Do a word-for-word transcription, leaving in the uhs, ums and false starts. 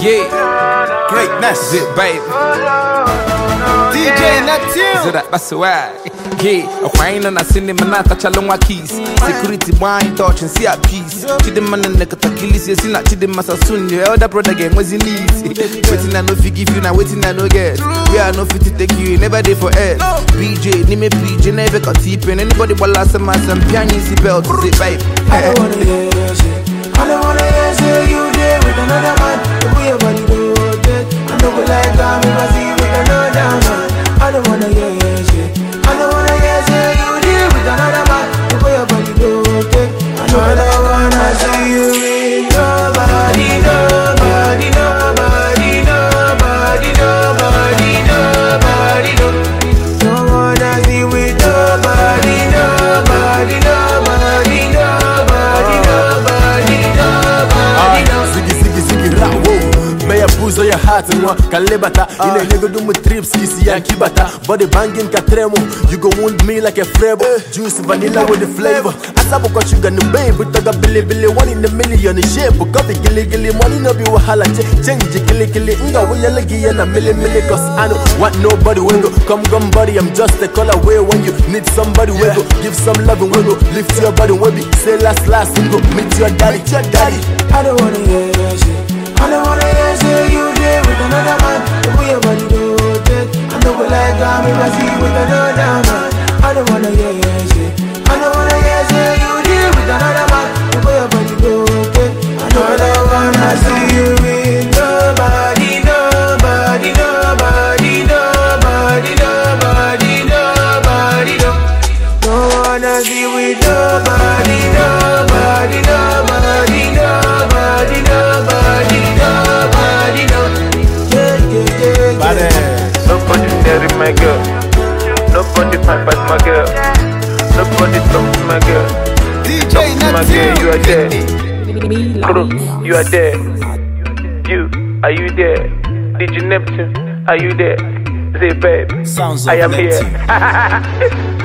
Yeah, greatness, it baby. D J Neptune, so that that's why. Yeah, a fine and a cinema not touch along my keys. Security wine touch and see a piece. Chidem and the Katakilis, you see not Chidem Masasun, your other brother game was in easy. Waiting I know if you give you now, waiting I know get. We are no fit to take you, never day for air. B J, Nime P J, never got deep in anybody will last a mass and piano see belt to say babe. I don't wanna hear your shit. I don't wanna hear say you there with another man. The way your body do it, I know we like that, we must see with another man. I don't wanna hear your shit. I don't wanna hear say you there with another man. The way your body do it, I know I don't wanna see you with nobody, nobody, nobody, nobody, nobody, nobody, no. Don't wanna see with nobody, nobody, nobody, nobody, nobody, nobody, no. Ziggy, ziggy, ziggy, rawo. May I booze on your heart and one calibata. In a nigga do my trips, kissy and kibata. Body banging katremo. You go wound me like a frebo. Juice vanilla with the flavor. Asabo got sugar no babe. But I got billy billy one in a million shape. But coffee gilly gilly money no be wahala. Change gilly gilly. Nga we yellow and a milli milli. Cause I know what nobody will go. Come come buddy, I'm just a call away when you need somebody will go. Give some love and will go. Lift your body when we say last last and go meet your daddy, your daddy. I don't wanna hear your shit. I don't wanna hear say you there with another man. The way your body do it, I know we like that, we must see with another man. I don't wanna hear your shit. I don't wanna hear say you there with another man. The way your body do it, I know I don't wanna see you with nobody, nobody, nobody, nobody, nobody, nobody, no. Don't wanna see with nobody, nobody, nobody, nobody, nobody, nobody, no. Yeah, yeah, yeah, yeah. Nobody there my girl. Nobody fight but my girl. Nobody talk to my girl. D J Talk to my girl, you are there. Neptune. Crew, you are there. You, are you there? D J Neptune, are you there? Say babe, Sounds I of am Neptune. here.